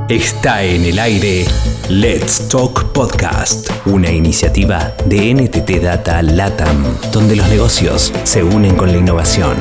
Está en el aire Let's Talk Podcast, una iniciativa de NTT Data LATAM, donde los negocios se unen con la innovación.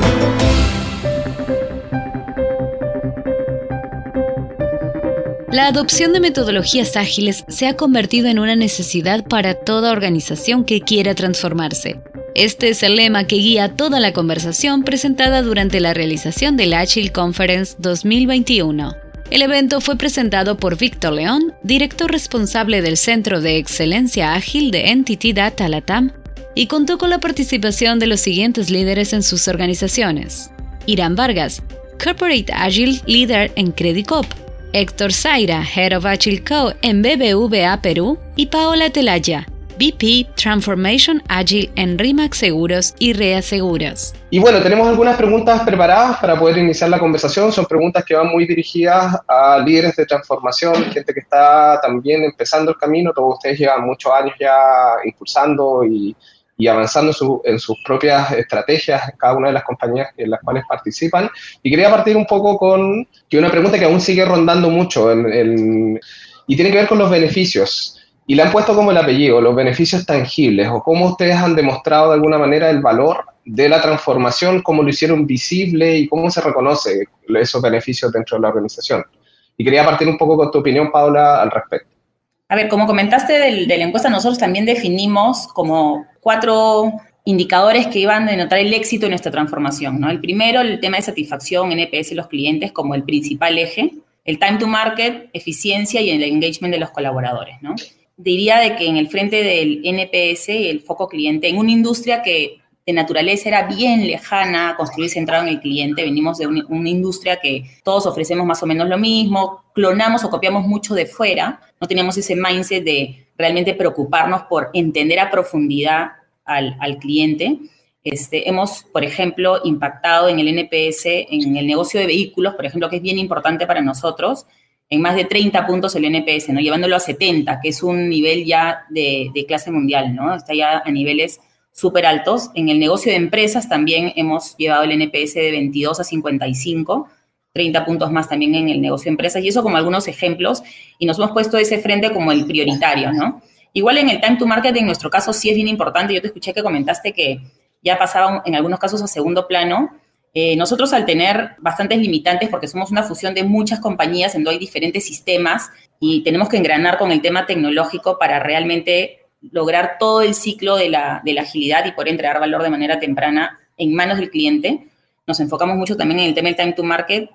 La adopción de metodologías ágiles se ha convertido en una necesidad para toda organización que quiera transformarse. Este es el lema que guía toda la conversación presentada durante la realización del Agile Conference 2021. El evento fue presentado por Víctor León, director responsable del Centro de Excelencia Ágil de NTT Data LATAM, y contó con la participación de los siguientes líderes en sus organizaciones: Irán Vargas, Corporate Agile Leader en Credit Corp, Héctor Zaira, Head of Agile Co. en BBVA Perú, y Paola Telaya, VP Transformation Agile en RIMAC Seguros y REA Seguros. Y bueno, tenemos algunas preguntas preparadas para poder iniciar la conversación. Son preguntas que van muy dirigidas a líderes de transformación, gente que está también empezando el camino. Todos ustedes llevan muchos años ya impulsando y avanzando en sus propias estrategias en cada una de las compañías en las cuales participan. Y quería partir un poco con una pregunta que aún sigue rondando mucho y tiene que ver con los beneficios. Y le han puesto como el apellido, los beneficios tangibles, o cómo ustedes han demostrado de alguna manera el valor de la transformación, cómo lo hicieron visible y cómo se reconoce esos beneficios dentro de la organización. Y quería partir un poco con tu opinión, Paula, al respecto. A ver, como comentaste de la encuesta, nosotros también definimos como 4 indicadores que iban a denotar el éxito de nuestra transformación, ¿no? El primero, el tema de satisfacción, NPS de los clientes como el principal eje, el time to market, eficiencia y el engagement de los colaboradores, ¿no? Diría de que en el frente del NPS, el foco cliente, en una industria que de naturaleza era bien lejana, construir centrado en el cliente, venimos de una industria que todos ofrecemos más o menos lo mismo, clonamos o copiamos mucho de fuera, no teníamos ese mindset de realmente preocuparnos por entender a profundidad al cliente. Hemos, por ejemplo, impactado en el NPS, en el negocio de vehículos, por ejemplo, que es bien importante para nosotros, en más de 30 puntos el NPS, ¿no? Llevándolo a 70, que es un nivel ya de clase mundial, ¿no? Está ya a niveles súper altos. En el negocio de empresas también hemos llevado el NPS de 22 a 55, 30 puntos más también en el negocio de empresas, y eso como algunos ejemplos, y nos hemos puesto ese frente como el prioritario, ¿no? Igual en el time to market, en nuestro caso, sí es bien importante. Yo te escuché que comentaste que ya pasaba en algunos casos a segundo plano. Nosotros, al tener bastantes limitantes, porque somos una fusión de muchas compañías en donde hay diferentes sistemas y tenemos que engranar con el tema tecnológico para realmente lograr todo el ciclo de la agilidad y poder entregar valor de manera temprana en manos del cliente, nos enfocamos mucho también en el tema del time to market,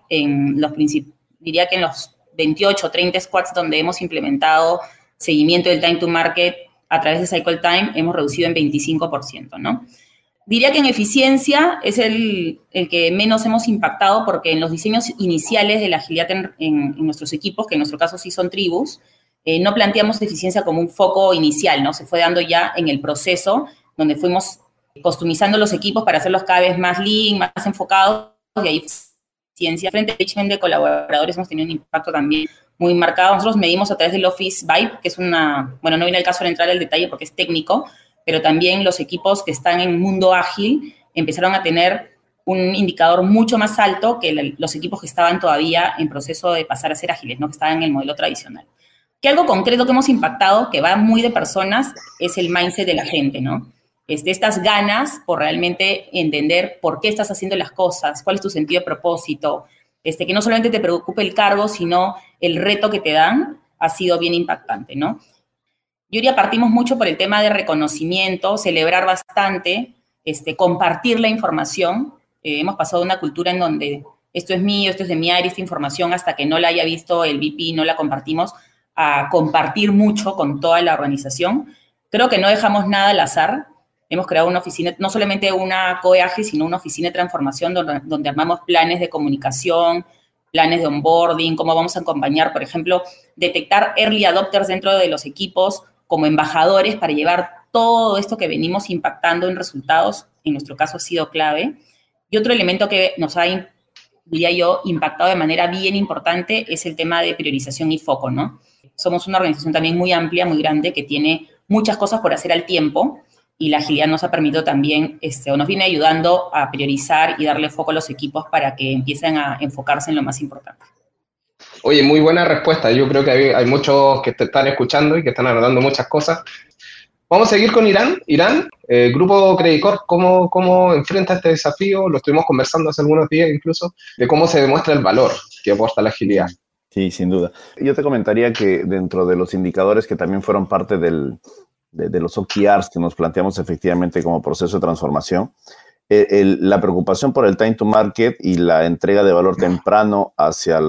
diría que en los 28 o 30 squads donde hemos implementado seguimiento del time to market a través de Cycle Time, hemos reducido en 25%, ¿no? Diría que en eficiencia es el que menos hemos impactado, porque en los diseños iniciales de la agilidad en nuestros equipos, que en nuestro caso sí son tribus, no planteamos eficiencia como un foco inicial, ¿no? Se fue dando ya en el proceso, donde fuimos customizando los equipos para hacerlos cada vez más lean, más enfocados, y ahí eficiencia. Frente al engagement de colaboradores hemos tenido un impacto también muy marcado. Nosotros medimos a través del Office Vibe, que es no viene el caso de entrar al detalle porque es técnico, pero también los equipos que están en mundo ágil empezaron a tener un indicador mucho más alto que los equipos que estaban todavía en proceso de pasar a ser ágiles, ¿no? Que estaban en el modelo tradicional. Que algo concreto que hemos impactado, que va muy de personas, es el mindset de la gente, ¿no? Estas ganas por realmente entender por qué estás haciendo las cosas, cuál es tu sentido de propósito, que no solamente te preocupe el cargo, sino el reto que te dan, ha sido bien impactante, ¿no? Yo diría, partimos mucho por el tema de reconocimiento, celebrar bastante, compartir la información. Hemos pasado de una cultura en donde esto es mío, esto es de mi área, esta información, hasta que no la haya visto el VP, no la compartimos, a compartir mucho con toda la organización. Creo que no dejamos nada al azar. Hemos creado una oficina, no solamente una COE ágil, sino una oficina de transformación donde armamos planes de comunicación, planes de onboarding, cómo vamos a acompañar, por ejemplo, detectar early adopters dentro de los equipos como embajadores para llevar todo esto que venimos impactando en resultados. En nuestro caso ha sido clave. Y otro elemento que nos ha, diría yo, impactado de manera bien importante es el tema de priorización y foco, ¿no? Somos una organización también muy amplia, muy grande, que tiene muchas cosas por hacer al tiempo, y la agilidad nos ha permitido también, o nos viene ayudando a priorizar y darle foco a los equipos para que empiecen a enfocarse en lo más importante. Oye, muy buena respuesta. Yo creo que hay muchos que te están escuchando y que están anotando muchas cosas. Vamos a seguir con Irán. Irán, Grupo Credit Corp, ¿cómo enfrenta este desafío? Lo estuvimos conversando hace algunos días incluso, de cómo se demuestra el valor que aporta la agilidad. Sí, sin duda. Yo te comentaría que dentro de los indicadores que también fueron parte de los OKRs que nos planteamos efectivamente como proceso de transformación, la preocupación por el time to market y la entrega de valor temprano hacia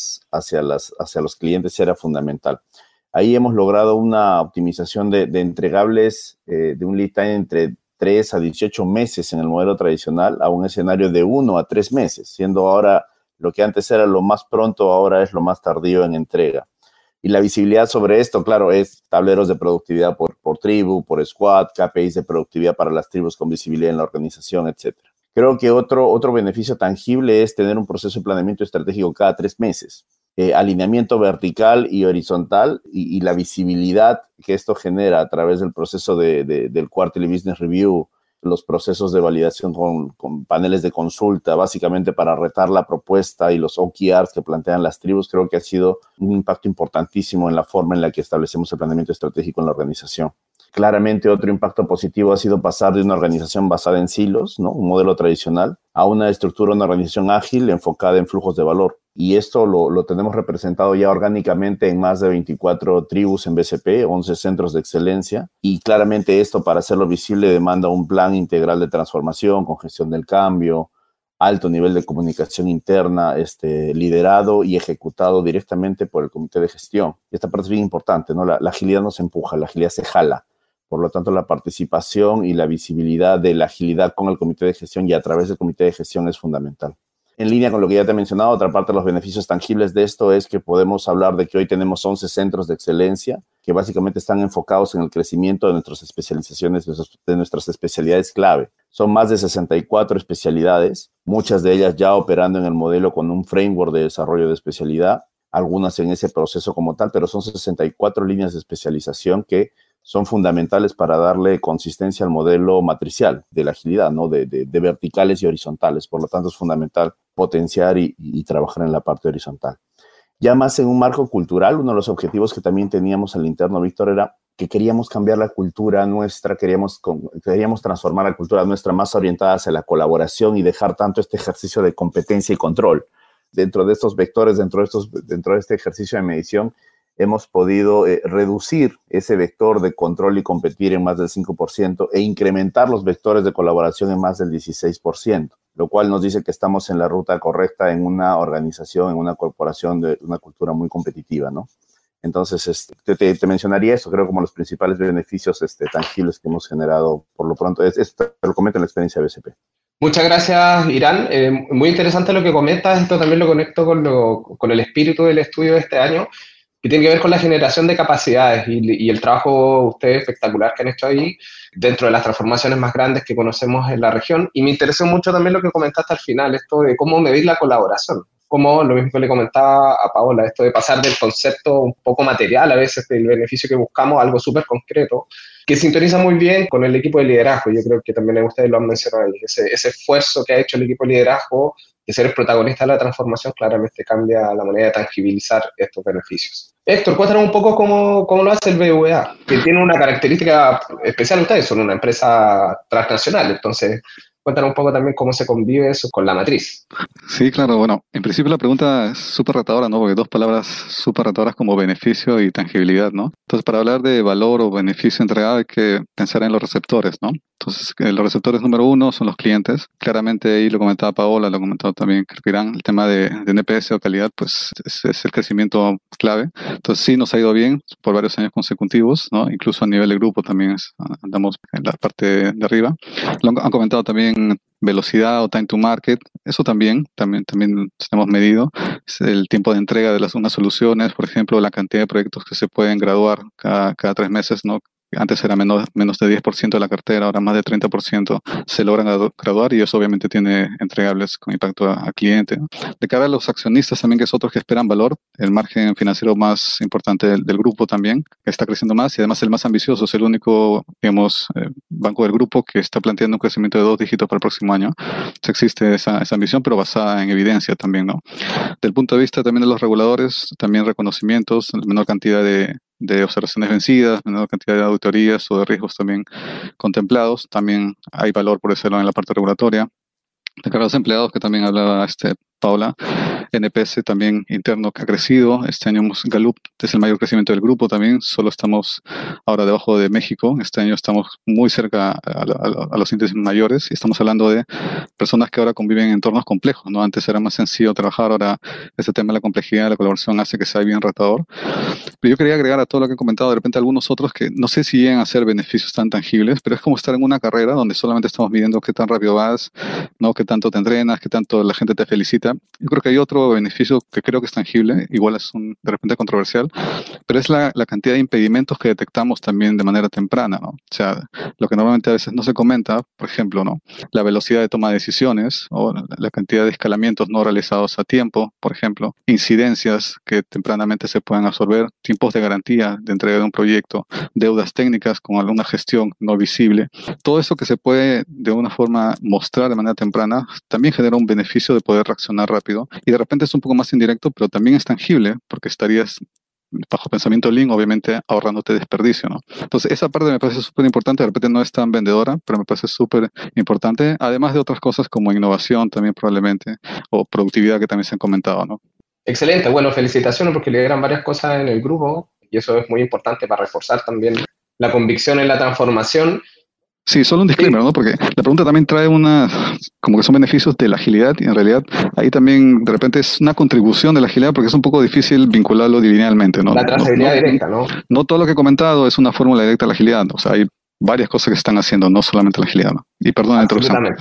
los clientes era fundamental. Ahí hemos logrado una optimización de entregables de un lead time entre 3 a 18 meses en el modelo tradicional a un escenario de 1 a 3 meses, siendo ahora lo que antes era lo más pronto, ahora es lo más tardío en entrega. Y la visibilidad sobre esto, claro, es tableros de productividad por tribu, por squad, KPIs de productividad para las tribus con visibilidad en la organización, etc. Creo que otro beneficio tangible es tener un proceso de planeamiento estratégico cada 3 meses. Alineamiento vertical y horizontal y la visibilidad que esto genera a través del proceso del Quarterly Business Review, los procesos de validación con paneles de consulta, básicamente para retar la propuesta y los OKRs que plantean las tribus, creo que ha sido un impacto importantísimo en la forma en la que establecemos el planeamiento estratégico en la organización. Claramente otro impacto positivo ha sido pasar de una organización basada en silos, ¿no? Un modelo tradicional, a una estructura, una organización ágil enfocada en flujos de valor. Y esto lo tenemos representado ya orgánicamente en más de 24 tribus en BCP, 11 centros de excelencia. Y claramente esto, para hacerlo visible, demanda un plan integral de transformación con gestión del cambio, alto nivel de comunicación interna, liderado y ejecutado directamente por el comité de gestión. Y esta parte es bien importante, ¿no? La agilidad no se empuja, la agilidad se jala. Por lo tanto, la participación y la visibilidad de la agilidad con el comité de gestión y a través del comité de gestión es fundamental. En línea con lo que ya te he mencionado, otra parte de los beneficios tangibles de esto es que podemos hablar de que hoy tenemos 11 centros de excelencia que básicamente están enfocados en el crecimiento de nuestras especializaciones, de nuestras especialidades clave. Son más de 64 especialidades, muchas de ellas ya operando en el modelo con un framework de desarrollo de especialidad, algunas en ese proceso como tal, pero son 64 líneas de especialización que son fundamentales para darle consistencia al modelo matricial de la agilidad, ¿no? De verticales y horizontales. Por lo tanto, es fundamental potenciar y trabajar en la parte horizontal. Ya más en un marco cultural, uno de los objetivos que también teníamos al interno, Víctor, era que queríamos cambiar la cultura nuestra, queríamos transformar la cultura nuestra más orientada hacia la colaboración y dejar tanto este ejercicio de competencia y control. Dentro de estos vectores, dentro de este ejercicio de medición, hemos podido reducir ese vector de control y competir en más del 5% e incrementar los vectores de colaboración en más del 16%, lo cual nos dice que estamos en la ruta correcta en una organización, en una corporación de una cultura muy competitiva, ¿no? Entonces, te mencionaría eso, creo, como los principales beneficios tangibles que hemos generado por lo pronto. Esto te lo comento en la experiencia de BCP. Muchas gracias, Irán. Muy interesante lo que comentas. Esto también lo conecto con el espíritu del estudio de este año, que tiene que ver con la generación de capacidades y el trabajo ustedes espectacular que han hecho ahí dentro de las transformaciones más grandes que conocemos en la región. Y me interesó mucho también lo que comentaste al final, esto de cómo medir la colaboración. Como lo mismo que le comentaba a Paola, esto de pasar del concepto un poco material a veces del beneficio que buscamos a algo súper concreto, que sintoniza muy bien con el equipo de liderazgo. Yo creo que también ustedes lo han mencionado ahí, ese esfuerzo que ha hecho el equipo de liderazgo de ser el protagonista de la transformación claramente cambia la manera de tangibilizar estos beneficios. Héctor, cuéntanos un poco cómo lo hace el BBVA, que tiene una característica especial. Ustedes son una empresa transnacional, entonces cuéntanos un poco también cómo se convive eso con la matriz. Sí, claro. Bueno, en principio la pregunta es súper retadora, ¿no? Porque dos palabras súper retadoras como beneficio y tangibilidad, ¿no? Entonces, para hablar de valor o beneficio entregado hay que pensar en los receptores, ¿no? Entonces, los receptores número uno son los clientes. Claramente ahí lo comentaba Paola, lo comentaba también creo que Irán, el tema de NPS o calidad, pues es el crecimiento clave. Entonces, sí nos ha ido bien por varios años consecutivos, ¿no? Incluso a nivel de grupo también andamos en la parte de arriba. Han comentado también velocidad o time to market, eso también tenemos medido, es el tiempo de entrega de unas soluciones, por ejemplo, la cantidad de proyectos que se pueden graduar cada 3 meses, ¿no? Antes era menos de 10% de la cartera, ahora más de 30% se logran graduar y eso obviamente tiene entregables con impacto a cliente, ¿no? De cara a los accionistas también, que es otros que esperan valor, el margen financiero más importante del grupo también, que está creciendo más y además el más ambicioso, es el único, digamos, banco del grupo que está planteando un crecimiento de 2 dígitos para el próximo año. Entonces existe esa ambición, pero basada en evidencia también, ¿no? Del punto de vista también de los reguladores, también reconocimientos, menor cantidad de observaciones vencidas, menor cantidad de auditorías o de riesgos también contemplados. También hay valor por ese lado en la parte regulatoria. De cara a los empleados, que también hablaba Paula, NPS también interno que ha crecido. Este año Gallup es el mayor crecimiento del grupo también. Solo estamos ahora debajo de México. Este año estamos muy cerca a los índices mayores y estamos hablando de personas que ahora conviven en entornos complejos, ¿no? Antes era más sencillo trabajar, ahora ese tema de la complejidad de la colaboración hace que sea bien retador. Pero yo quería agregar a todo lo que he comentado de repente algunos otros que no sé si llegan a ser beneficios tan tangibles, pero es como estar en una carrera donde solamente estamos midiendo qué tan rápido vas, ¿no? Qué tanto te entrenas, qué tanto la gente te felicita. Yo creo que hay otro beneficio que creo que es tangible, igual es de repente controversial, pero es la cantidad de impedimentos que detectamos también de manera temprana, ¿no? O sea, lo que normalmente a veces no se comenta, por ejemplo, ¿no? La velocidad de toma de decisiones o la cantidad de escalamientos no realizados a tiempo, por ejemplo, incidencias que tempranamente se pueden absorber, tiempos de garantía de entrega de un proyecto, deudas técnicas con alguna gestión no visible. Todo eso que se puede de una forma mostrar de manera temprana también genera un beneficio de poder reaccionar rápido y de repente es un poco más indirecto, pero también es tangible porque estarías bajo pensamiento Lean, obviamente ahorrándote desperdicio, ¿no? Entonces, esa parte me parece súper importante, de repente no es tan vendedora, pero me parece súper importante, además de otras cosas como innovación también probablemente, o productividad que también se han comentado, ¿no? Excelente, bueno, felicitaciones porque lideran varias cosas en el grupo y eso es muy importante para reforzar también la convicción en la transformación. Sí, solo un disclaimer, ¿no? Porque la pregunta también trae como que son beneficios de la agilidad y en realidad ahí también de repente es una contribución de la agilidad porque es un poco difícil vincularlo linealmente, ¿no? La trazabilidad directa, ¿no? No todo lo que he comentado es una fórmula directa de la agilidad, ¿no? O sea, hay varias cosas que se están haciendo, no solamente la agilidad, ¿no? Y perdón la interrupción.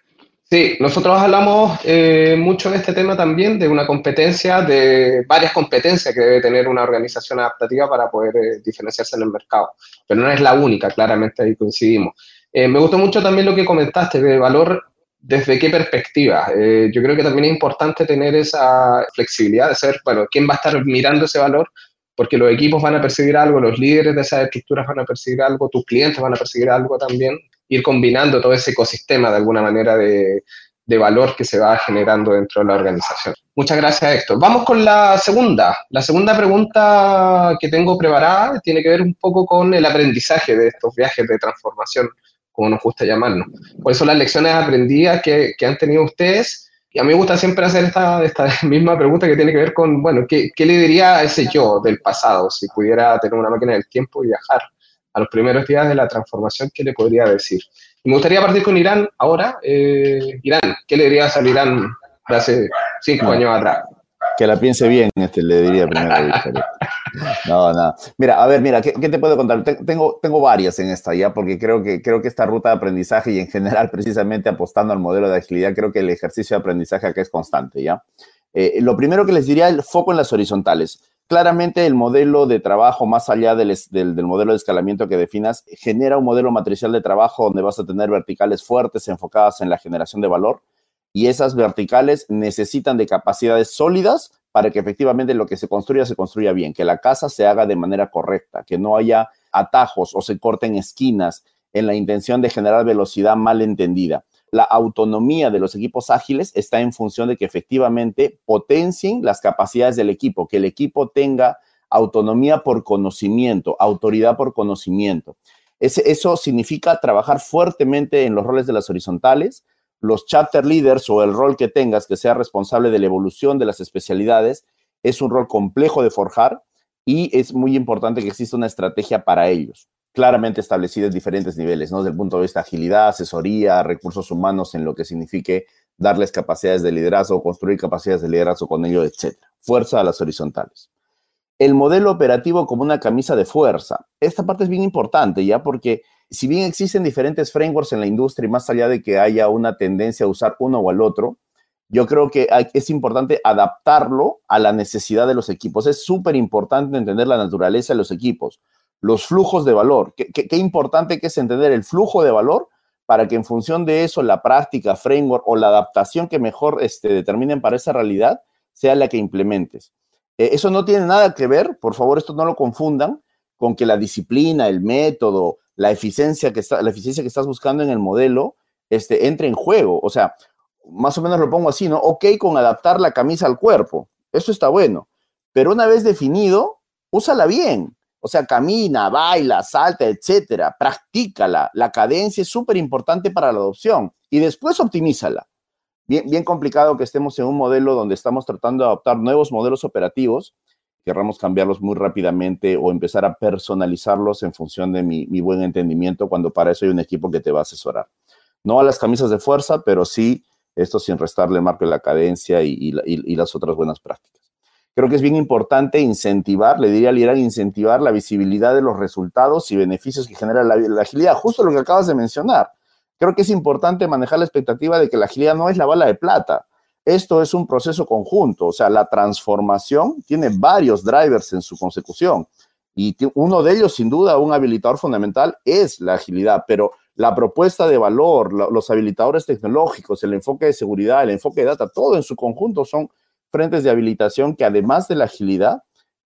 Sí, nosotros hablamos mucho en este tema también de una competencia, de varias competencias que debe tener una organización adaptativa para poder diferenciarse en el mercado, pero no es la única, claramente ahí coincidimos. Me gustó mucho también lo que comentaste de valor, desde qué perspectiva. Yo creo que también es importante tener esa flexibilidad de saber, bueno, quién va a estar mirando ese valor, porque los equipos van a percibir algo, los líderes de esas estructuras van a percibir algo, tus clientes van a percibir algo también, ir combinando todo ese ecosistema de alguna manera de valor que se va generando dentro de la organización. Muchas gracias, Héctor. Vamos con la segunda. La segunda pregunta que tengo preparada tiene que ver un poco con el aprendizaje de estos viajes de transformación, como nos gusta llamarnos. ¿Cuáles son las lecciones aprendidas que han tenido ustedes? Y a mí me gusta siempre hacer esta misma pregunta que tiene que ver con, bueno, ¿qué le diría a ese yo del pasado si pudiera tener una máquina del tiempo y viajar a los primeros días de la transformación? ¿Qué le podría decir? Y me gustaría partir con Irán ahora. Irán, ¿qué le dirías al Irán de hace 5 años atrás? Que la piense bien, le diría primero. No. Mira, ¿qué te puedo contar? Tengo varias en esta ya, porque creo que esta ruta de aprendizaje y en general precisamente apostando al modelo de agilidad, creo que el ejercicio de aprendizaje acá es constante, ¿ya? Lo primero que les diría es el foco en las horizontales. Claramente el modelo de trabajo, más allá del modelo de escalamiento que definas, genera un modelo matricial de trabajo donde vas a tener verticales fuertes enfocadas en la generación de valor y esas verticales necesitan de capacidades sólidas para que efectivamente lo que se construya bien, que la casa se haga de manera correcta, que no haya atajos o se corten esquinas en la intención de generar velocidad mal entendida. La autonomía de los equipos ágiles está en función de que efectivamente potencien las capacidades del equipo, que el equipo tenga autonomía por conocimiento, autoridad por conocimiento. Eso significa trabajar fuertemente en los roles de las horizontales, los chapter leaders o el rol que tengas que sea responsable de la evolución de las especialidades, es un rol complejo de forjar y es muy importante que exista una estrategia para ellos, claramente establecida en diferentes niveles, ¿no? Desde el punto de vista de agilidad, asesoría, recursos humanos en lo que signifique darles capacidades de liderazgo, construir capacidades de liderazgo con ellos, etc. Fuerza a las horizontales. El modelo operativo como una camisa de fuerza. Esta parte es bien importante, ¿ya? Porque si bien existen diferentes frameworks en la industria y más allá de que haya una tendencia a usar uno o al otro, yo creo que es importante adaptarlo a la necesidad de los equipos. Es súper importante entender la naturaleza de los equipos. los flujos de valor. Qué importante que es entender el flujo de valor para que en función de eso la práctica, framework o la adaptación que mejor determinen para esa realidad sea la que implementes. Eso no tiene nada que ver, por favor, esto no lo confundan, con que la disciplina, el método, la eficiencia que estás buscando en el modelo entre en juego. O sea, más o menos lo pongo así, ¿no? Ok, con adaptar la camisa al cuerpo, eso está bueno, pero una vez definido, úsala bien. O sea, camina, baila, salta, etcétera, practícala. La cadencia es súper importante para la adopción y después optimízala. Bien complicado que estemos en un modelo donde estamos tratando de adoptar nuevos modelos operativos, querramos cambiarlos muy rápidamente o empezar a personalizarlos en función de mi buen entendimiento, cuando para eso hay un equipo que te va a asesorar. No a las camisas de fuerza, pero sí esto sin restarle el marco de la cadencia y las otras buenas prácticas. Creo que es bien importante incentivar, le diría al líder, incentivar la visibilidad de los resultados y beneficios que genera la agilidad, justo lo que acabas de mencionar. Creo que es importante manejar la expectativa de que la agilidad no es la bala de plata. Esto es un proceso conjunto, o sea, la transformación tiene varios drivers en su consecución y uno de ellos, sin duda, un habilitador fundamental es la agilidad, pero la propuesta de valor, los habilitadores tecnológicos, el enfoque de seguridad, el enfoque de data, todo en su conjunto son frentes de habilitación que además de la agilidad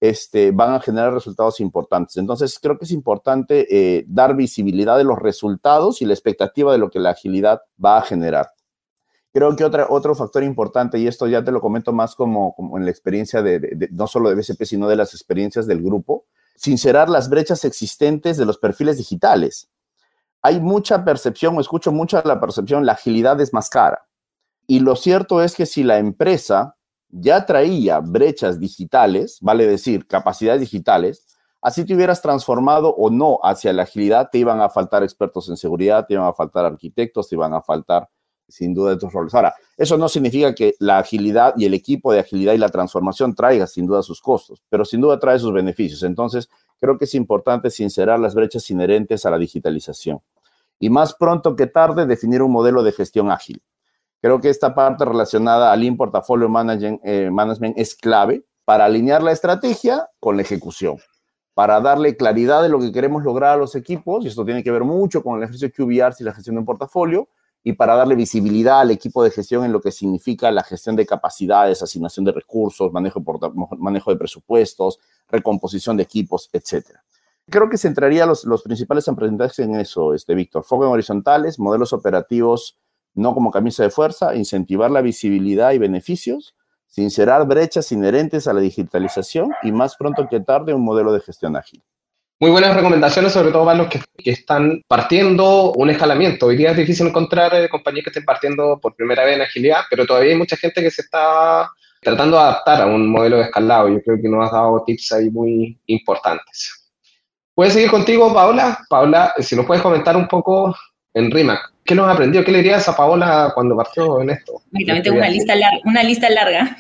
van a generar resultados importantes. Entonces, creo que es importante dar visibilidad de los resultados y la expectativa de lo que la agilidad va a generar. Creo que otro factor importante, y esto ya te lo comento más como en la experiencia no solo de BCP, sino de las experiencias del grupo, sincerar las brechas existentes de los perfiles digitales. Hay mucha percepción, o escucho mucha la percepción, la agilidad es más cara. Y lo cierto es que si la empresa ya traía brechas digitales, vale decir, capacidades digitales, así te hubieras transformado o no hacia la agilidad, te iban a faltar expertos en seguridad, te iban a faltar arquitectos, te iban a faltar, sin duda, de tus roles. Ahora, eso no significa que la agilidad y el equipo de agilidad y la transformación traiga, sin duda, sus costos, pero sin duda trae sus beneficios. Entonces, creo que es importante sincerar las brechas inherentes a la digitalización. Y más pronto que tarde, definir un modelo de gestión ágil. Creo que esta parte relacionada al Lean Portfolio Management es clave para alinear la estrategia con la ejecución, para darle claridad de lo que queremos lograr a los equipos, y esto tiene que ver mucho con el ejercicio QBRs y la gestión de un portafolio, y para darle visibilidad al equipo de gestión en lo que significa la gestión de capacidades, asignación de recursos, manejo de presupuestos, recomposición de equipos, etc. Creo que centraría los principales aprendizajes en eso, Víctor. Foco en horizontales, modelos operativos no como camisa de fuerza, incentivar la visibilidad y beneficios, sincerar brechas inherentes a la digitalización y más pronto que tarde un modelo de gestión ágil. Muy buenas recomendaciones, sobre todo para los que están partiendo un escalamiento. Hoy día es difícil encontrar compañías que estén partiendo por primera vez en agilidad, pero todavía hay mucha gente que se está tratando de adaptar a un modelo de escalado. Yo creo que nos has dado tips ahí muy importantes. ¿Puedes seguir contigo, Paola? Paola, si nos puedes comentar un poco en RIMAC. ¿Qué nos has aprendido? ¿Qué le dirías a Paola cuando partió en esto? También tengo una lista larga.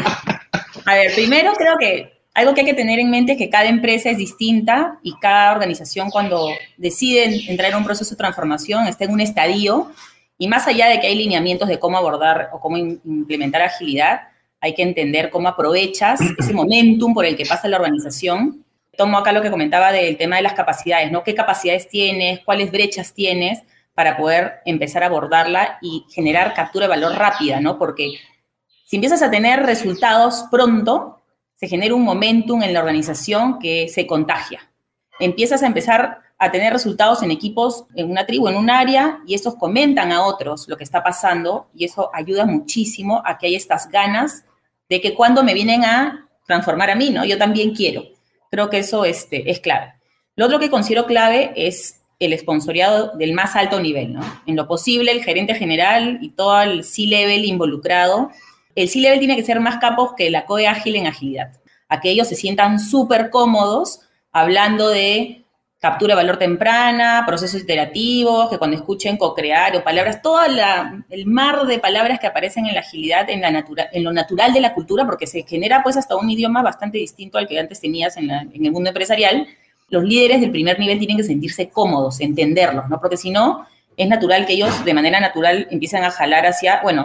A ver, primero creo que algo que hay que tener en mente es que cada empresa es distinta y cada organización cuando decide entrar en un proceso de transformación está en un estadio y más allá de que hay lineamientos de cómo abordar o cómo implementar agilidad, hay que entender cómo aprovechas ese momentum por el que pasa la organización. Tomo acá lo que comentaba del tema de las capacidades, ¿no? ¿Qué capacidades tienes? ¿Cuáles brechas tienes? Para poder empezar a abordarla y generar captura de valor rápida, ¿no? Porque si empiezas a tener resultados pronto, se genera un momentum en la organización que se contagia. Empiezas a tener resultados en equipos, en una tribu, en un área, y estos comentan a otros lo que está pasando, y eso ayuda muchísimo a que haya estas ganas de que cuando me vienen a transformar a mí, ¿no? Yo también quiero. Creo que eso es clave. Lo otro que considero clave es el esponsoreado del más alto nivel, ¿no? En lo posible, el gerente general y todo el C-Level involucrado. El C-Level tiene que ser más capos que la COE ágil en agilidad. A que ellos se sientan súper cómodos hablando de captura de valor temprana, procesos iterativos, que cuando escuchen co-crear o palabras, todo el mar de palabras que aparecen en la agilidad, en lo natural de la cultura, porque se genera pues hasta un idioma bastante distinto al que antes tenías en el mundo empresarial. Los líderes del primer nivel tienen que sentirse cómodos, entenderlos, ¿no? Porque si no, es natural que ellos de manera natural empiecen a jalar hacia, bueno,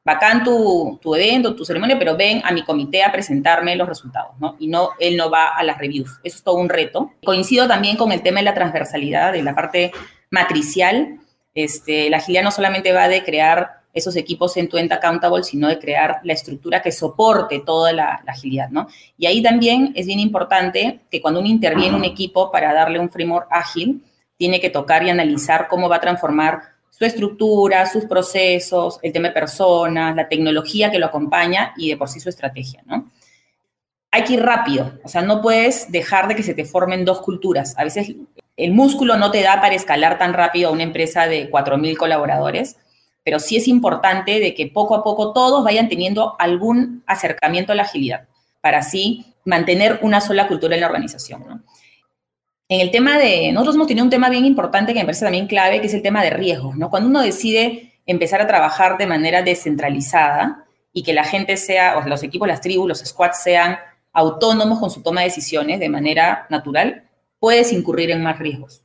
bacán tu evento, tu ceremonia, pero ven a mi comité a presentarme los resultados, ¿no? Y él no va a las reviews. Eso es todo un reto. Coincido también con el tema de la transversalidad, de la parte matricial. La agilidad no solamente va de crear esos equipos end-to-end accountable, sino de crear la estructura que soporte toda la agilidad, ¿no? Y ahí también es bien importante que cuando uno interviene en un equipo para darle un framework ágil, tiene que tocar y analizar cómo va a transformar su estructura, sus procesos, el tema de personas, la tecnología que lo acompaña y de por sí su estrategia, ¿no? Hay que ir rápido, o sea, no puedes dejar de que se te formen dos culturas. A veces el músculo no te da para escalar tan rápido a una empresa de 4,000 colaboradores, pero sí es importante de que poco a poco todos vayan teniendo algún acercamiento a la agilidad para así mantener una sola cultura en la organización, ¿no? En el tema nosotros hemos tenido un tema bien importante que me parece también clave, que es el tema de riesgos, ¿no? Cuando uno decide empezar a trabajar de manera descentralizada y que la gente sea, o los equipos, las tribus, los squads sean autónomos con su toma de decisiones de manera natural, puedes incurrir en más riesgos.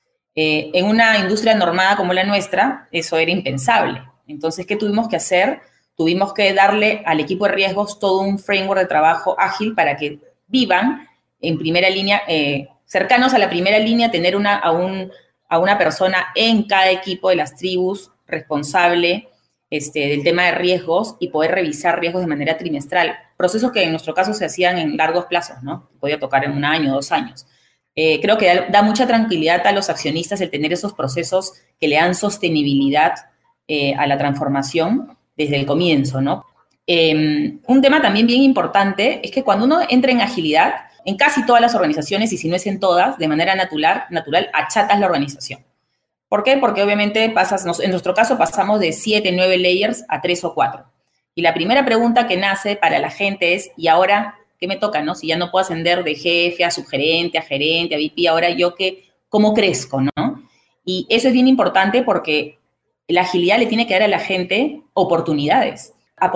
En una industria normada como la nuestra, eso era impensable. Entonces, ¿qué tuvimos que hacer? Tuvimos que darle al equipo de riesgos todo un framework de trabajo ágil para que vivan en primera línea, cercanos a la primera línea, tener a una persona en cada equipo de las tribus responsable del tema de riesgos y poder revisar riesgos de manera trimestral. Procesos que en nuestro caso se hacían en largos plazos, ¿no? Podía tocar en 1 año, 2 años. Creo que da mucha tranquilidad a los accionistas el tener esos procesos que le dan sostenibilidad a la transformación desde el comienzo, ¿no? Un tema también bien importante es que cuando uno entra en agilidad, en casi todas las organizaciones, y si no es en todas, de manera natural achatas la organización. ¿Por qué? Porque obviamente en nuestro caso pasamos de 7, 9 layers a 3 o 4. Y la primera pregunta que nace para la gente es, ¿y ahora qué me toca, no? Si ya no puedo ascender de jefe a subgerente, a gerente, a VP, ahora yo ¿cómo crezco, no? Y eso es bien importante porque la agilidad le tiene que dar a la gente oportunidades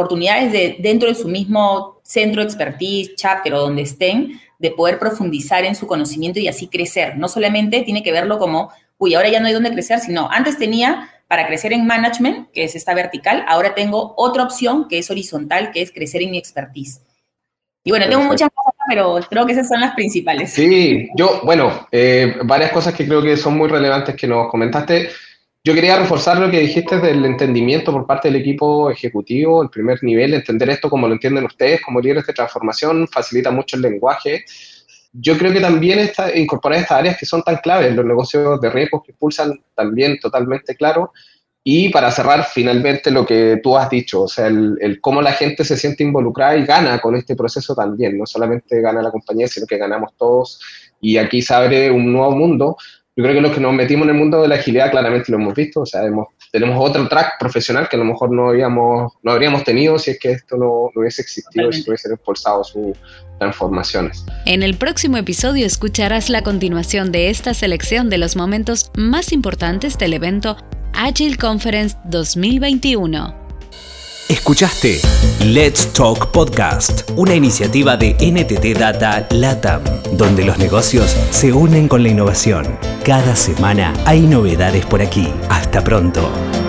dentro de su mismo centro de expertise, chapter o donde estén, de poder profundizar en su conocimiento y así crecer. No solamente tiene que verlo como, ahora ya no hay dónde crecer, sino antes tenía para crecer en management, que es esta vertical, ahora tengo otra opción que es horizontal, que es crecer en mi expertise. Y bueno, tengo muchas cosas, pero creo que esas son las principales. Sí, varias cosas que creo que son muy relevantes que nos comentaste. Yo quería reforzar lo que dijiste del entendimiento por parte del equipo ejecutivo, el primer nivel, entender esto como lo entienden ustedes, como líderes de transformación, facilita mucho el lenguaje. Yo creo que también incorporar estas áreas que son tan claves, los negocios de riesgos que impulsan también totalmente claro. Y para cerrar finalmente lo que tú has dicho, o sea, el cómo la gente se siente involucrada y gana con este proceso también, no solamente gana la compañía, sino que ganamos todos y aquí se abre un nuevo mundo. Yo creo que los que nos metimos en el mundo de la agilidad claramente lo hemos visto, o sea, tenemos otro track profesional que a lo mejor no habríamos tenido si es que esto no hubiese existido, si hubiesen impulsado sus transformaciones. En el próximo episodio escucharás la continuación de esta selección de los momentos más importantes del evento Agile Conference 2021. Escuchaste Let's Talk Podcast, una iniciativa de NTT Data LATAM, donde los negocios se unen con la innovación. Cada semana hay novedades por aquí. Hasta pronto.